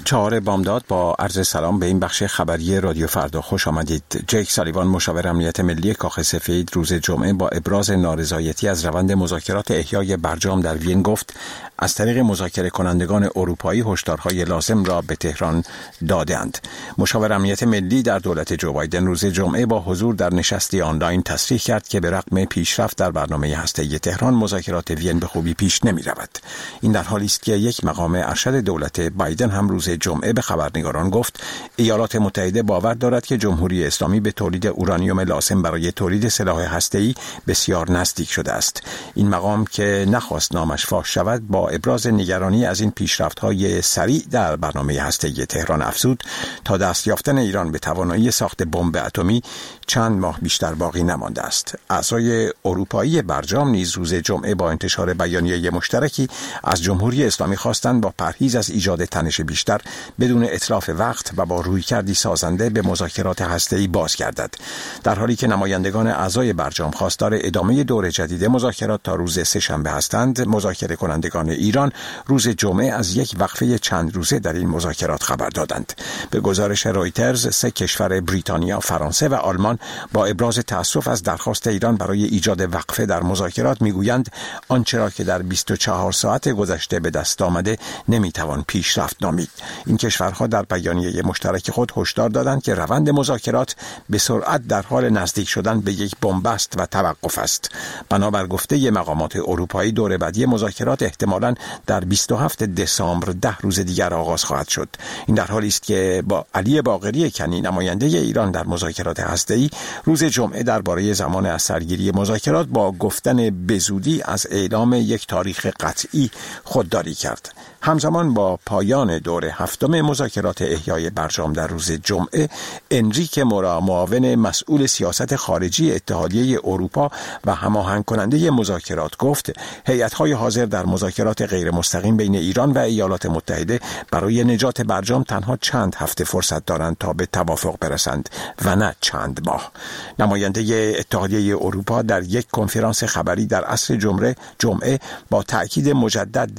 4 بامداد با عرض سلام به این بخش خبری رادیو فردا خوش آمدید. جیک سالیوان مشاور امنیت ملی کاخ سفید روز جمعه با ابراز نارضایتی از روند مذاکرات احیای برجام در وین گفت از طریق مذاکره کنندگان اروپایی هشدارهای لازم را به تهران دادند. مشاور امنیت ملی در دولت جو بایدن روز جمعه با حضور در نشستی آنلاین تصریح کرد که به رغم پیشرفت در برنامه هسته‌ای تهران مذاکرات وین به خوبی پیش نمی رود. این در حالی است که یک مقام ارشد دولت بایدن هم روز جمعه به خبرنگاران گفت ایالات متحده باور دارد که جمهوری اسلامی به تولید اورانیوم لازم برای تولید سلاح هسته‌ای بسیار نزدیک شده است. این مقام که نخواست نامش فاش شود با ابراز نگرانی از این پیشرفت‌های سریع در برنامه هسته‌ای تهران افزود تا دست یافتن ایران به توانایی ساخت بمب اتمی چند ماه بیشتر باقی نمانده است. اعضای اروپایی برجام نیز روز جمعه با انتشار بیانیه مشترکی از جمهوری اسلامی خواستند با پرهیز از ایجاد تنش بیشتر بدون اتلاف وقت و با رویکردی سازنده به مذاکرات هسته‌ای بازگردد. در حالی که نمایندگان اعضای برجام خواستار ادامه دور جدید مذاکرات تا روز سه‌شنبه هستند، مذاکره کنندگان ایران روز جمعه از یک وقفه چند روزه در این مذاکرات خبر دادند. به گزارش رویترز 3 کشور بریتانیا، فرانسه و آلمان با ابراز تأسف از درخواست ایران برای ایجاد وقفه در مذاکرات میگویند آنچه را که در 24 ساعت گذشته به دست آمده نمیتوان پیشرفت نامید. این کشورها در بیانیه مشترک خود هشدار دادند که روند مذاکرات به سرعت در حال نزدیک شدن به یک بنبست و توقف است. بنابر گفته مقامات اروپایی دور بعدی مذاکرات احتمالاً در 27 دسامبر 10 روز دیگر آغاز خواهد شد. این در حالی است که با علی باقری کنی نماینده ایران در مذاکرات هسته‌ای روز جمعه درباره زمان از سرگیری مذاکرات با گفتن بزودی از اعلام یک تاریخ قطعی خودداری کرد. همزمان با پایان دور هفتم مذاکرات احیای برجام در روز جمعه، انریک مورا معاون مسئول سیاست خارجی اتحادیه اروپا و هماهنگ کننده مذاکرات گفت هیئت‌های حاضر در مذاکرات غیر مستقیم بین ایران و ایالات متحده برای نجات برجام تنها چند هفته فرصت دارند تا به توافق برسند و نه چند ماه. نماینده اتحادیه اروپا در یک کنفرانس خبری در عصر جمعه با تأکید مجدد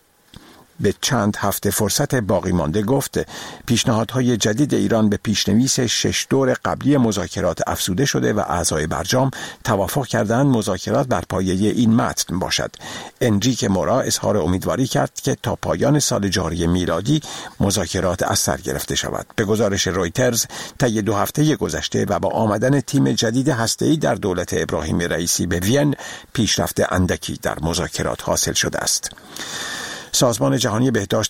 به چند هفته فرصت باقی مانده گفت پیشنهادهای جدید ایران به پیشنویس 6 دور قبلی مذاکرات افزوده شده و اعضای برجام توافق کردند مذاکرات بر پایه این متن باشد. انریک مورا اظهار امیدواری کرد که تا پایان سال جاری میلادی مذاکرات از سر گرفته شود. به گزارش رویترز طی 2 هفته گذشته و با آمدن تیم جدید هسته‌ای در دولت ابراهیم رئیسی به وین پیشرفت اندکی در مذاکرات حاصل شده است. سازمان جهانی بهداشت